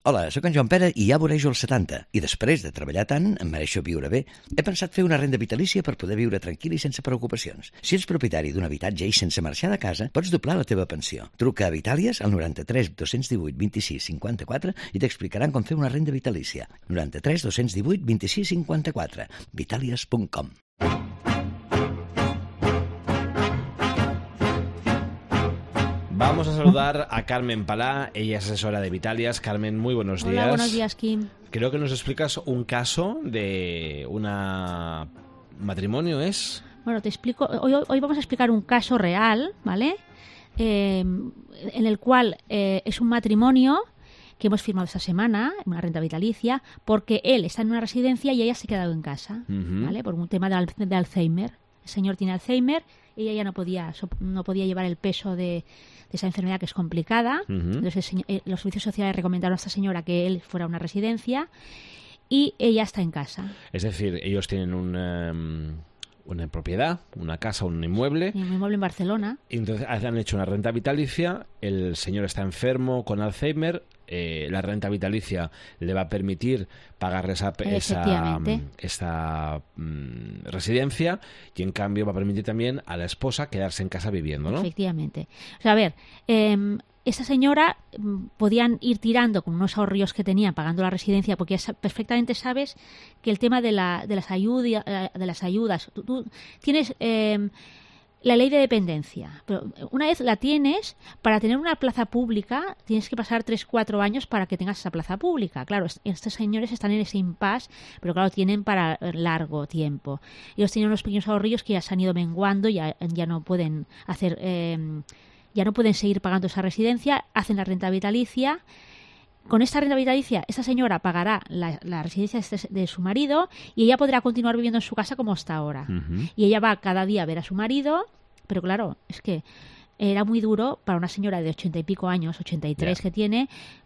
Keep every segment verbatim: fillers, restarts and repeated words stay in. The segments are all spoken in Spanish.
Hola, sóc en Joan Pere i ja vorejo els setanta, i després de treballar tant, em mereixo viure bé, he pensat fer una renda vitalícia per poder viure tranquil i sense preocupacions. Si ets propietari d'un habitatge i sense marxar de casa, pots doblar la teva pensió. Truca a Vitàlies al noranta-tres dos-cents divuit vint-i-sis cinquanta-quatre i t'explicaran com fer una renda vitalícia. noranta-tres dos-cents divuit vint-i-sis cinquanta-quatre. vitàlies punt com. Vamos a saludar a Carmen Palá, ella es asesora de Vitalias. Carmen, muy buenos días. Hola, buenos días, Kim. Creo que nos explicas un caso de una matrimonio, ¿es? Bueno, te explico. Hoy, hoy vamos a explicar un caso real, ¿vale? Eh, en el cual eh, es un matrimonio que hemos firmado esta semana, una renta vitalicia, porque él está en una residencia y ella se ha quedado en casa, Uh-huh. ¿vale? Por un tema de, al- de Alzheimer. El señor tiene Alzheimer, ella ya no podía, so- no podía llevar el peso de, de esa enfermedad que es complicada. Ujú. Entonces el señor- eh, los servicios sociales recomendaron a esta señora que él fuera a una residencia y ella está en casa. Es decir, ellos tienen un, em, una propiedad, una casa, un inmueble, En un inmueble en Barcelona. y entonces han hecho una renta vitalicia, el señor está enfermo con Alzheimer, eh, la renta vitalicia le va a permitir pagar esa, esa, Efectivamente. esa mm, residencia, y en cambio va a permitir también a la esposa quedarse en casa viviendo, ¿no? Efectivamente. O sea, a ver, eh, esa señora mm, podían ir tirando con unos ahorros que tenían pagando la residencia, porque ya sa- perfectamente sabes que el tema de, la, de, las, ayuda, eh, de las ayudas, tú, tú tienes eh, la ley de dependencia, pero una vez la tienes, para tener una plaza pública tienes que pasar tres cuatro años para que tengas esa plaza pública. Claro, est- estos señores están en ese impasse, pero claro, tienen para largo tiempo. Ellos tienen unos pequeños ahorrillos que ya se han ido menguando, ya, ya no pueden hacer... eh, ya no pueden seguir pagando esa residencia, hacen la renta vitalicia. Con esta renta vitalicia, esta señora pagará la, la residencia de, este- de su marido y ella podrá continuar viviendo en su casa como hasta ahora. Ujú. Y ella va cada día a ver a su marido, pero claro, es que era muy duro para una señora de ochenta y pico años, ochenta y tres Ya. que tiene,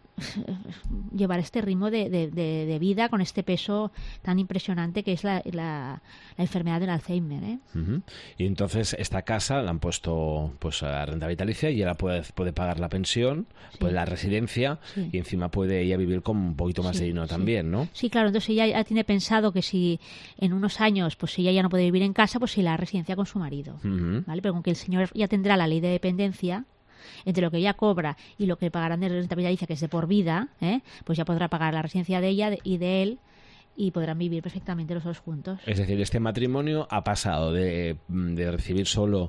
llevar este ritmo de, de- de- de vida con este peso tan impresionante que es la, la- la enfermedad del Alzheimer, ¿eh? Ujú. Y entonces esta casa la han puesto pues a renta vitalicia y ella puede, puede pagar la pensión, Sí. pues la residencia, Sí. y encima puede ella vivir con un poquito más Sí, de dinero sí. también, ¿no? Sí, claro, entonces ella ya tiene pensado que si en unos años, pues si ella ya no puede vivir en casa, pues si la residencia con su marido, Ujú. ¿vale? Pero con que el señor ya tendrá la ley de dependencia, entre lo que ella cobra y lo que pagarán de renta vitalicia, que es de por vida, ¿eh? Pues ya podrá pagar la residencia de ella de- y de él y podrán vivir perfectamente los dos juntos. Es decir, este matrimonio ha pasado de, de recibir solo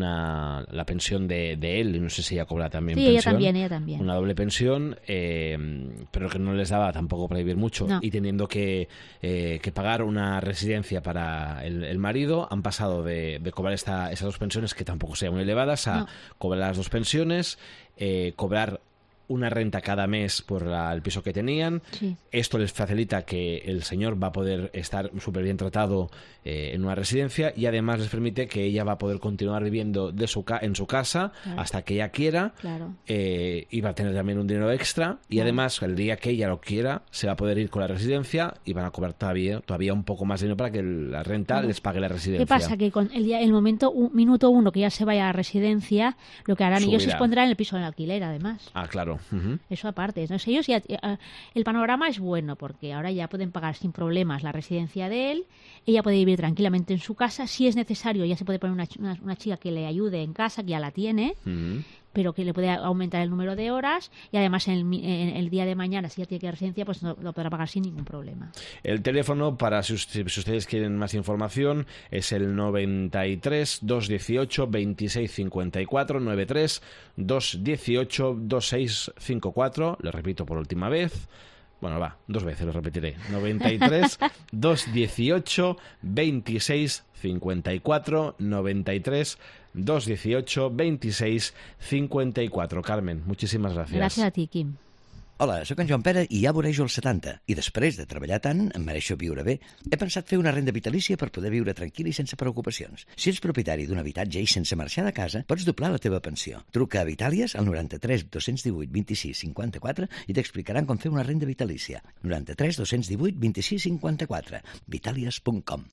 una la pensión de, de él, y no sé si ella cobra también Sí, ella pensión, también, ella también. una doble pensión, eh, pero que no les daba tampoco para vivir mucho, No. y teniendo que, eh, que pagar una residencia para el, el marido, han pasado de, de cobrar esta, esas dos pensiones, que tampoco sean muy elevadas, a No. cobrar las dos pensiones, eh, cobrar una renta cada mes por la- el piso que tenían. Sí. Esto les facilita que el señor va a poder estar súper bien tratado eh, en una residencia, y además les permite que ella va a poder continuar viviendo de su ca- en su casa Claro. hasta que ella quiera, Claro. eh, y va a tener también un dinero extra, y Claro. además el día que ella lo quiera se va a poder ir con la residencia y van a cobrar todavía, todavía un poco más de dinero para que la renta Claro. les pague la residencia. ¿Qué pasa? Que con el, día, el momento, un, minuto uno que ya se vaya a residencia, lo que harán ellos es Subirá. pondrán el piso en alquiler, además. Ah, claro. Ujú. Eso aparte. Entonces ellos ya, eh, el panorama es bueno porque ahora ya pueden pagar sin problemas la residencia de él. Ella puede vivir tranquilamente en su casa. Si es necesario, ya se puede poner una, ch- una, una chica que le ayude en casa, que ya la tiene, Ujú. pero que le puede aumentar el número de horas. Y además en el, mi- en el día de mañana, si ya tiene que ir a residencia, pues no, lo podrá pagar sin ningún problema. El teléfono para si, us- si ustedes quieren más información es el noventa y tres, dos dieciocho, veintiséis cincuenta y cuatro, noventa y tres, dos dieciocho, veintiséis cincuenta y cuatro. Le repito por última vez. Bueno, va, dos veces lo repetiré. noventa y tres, dos dieciocho, veintiséis cincuenta y cuatro, noventa y tres, dos dieciocho, veintiséis cincuenta y cuatro. Carmen, muchísimas gracias. Gràcies a ti, Kim. Hola, sóc en Joan Pere i ja vorejo els setanta, i després de treballar tant, em mereixo viure bé. He pensat fer una renda vitalícia per poder viure tranquil i sense preocupacions. Si ets propietari d'un habitatge i sense marxar de casa, pots doblar la teva pensió. Truca a Vitàlies al noranta-tres dos-cents divuit vint-i-sis cinquanta-quatre i t'explicaran com fer una renda vitalícia. noranta-tres dos-cents divuit vint-i-sis cinquanta-quatre. vitàlies punt com.